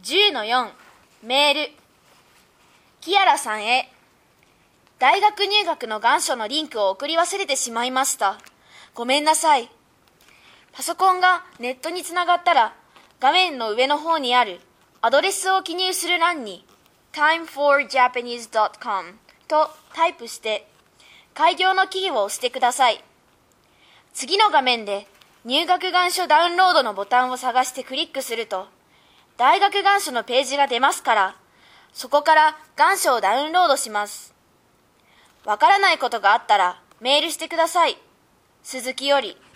10-4 メール。キアラさんへ。大学入学の願書のリンクを送り忘れてしまいました。ごめんなさい。パソコンがネットにつながったら、画面の上の方にあるアドレスを記入する欄に timeforjapanese.com とタイプして開業のキーを押してください。次の画面で入学願書ダウンロードのボタンを探してクリックすると大学願書のページが出ますから、そこから願書をダウンロードします。わからないことがあったらメールしてください。鈴木より。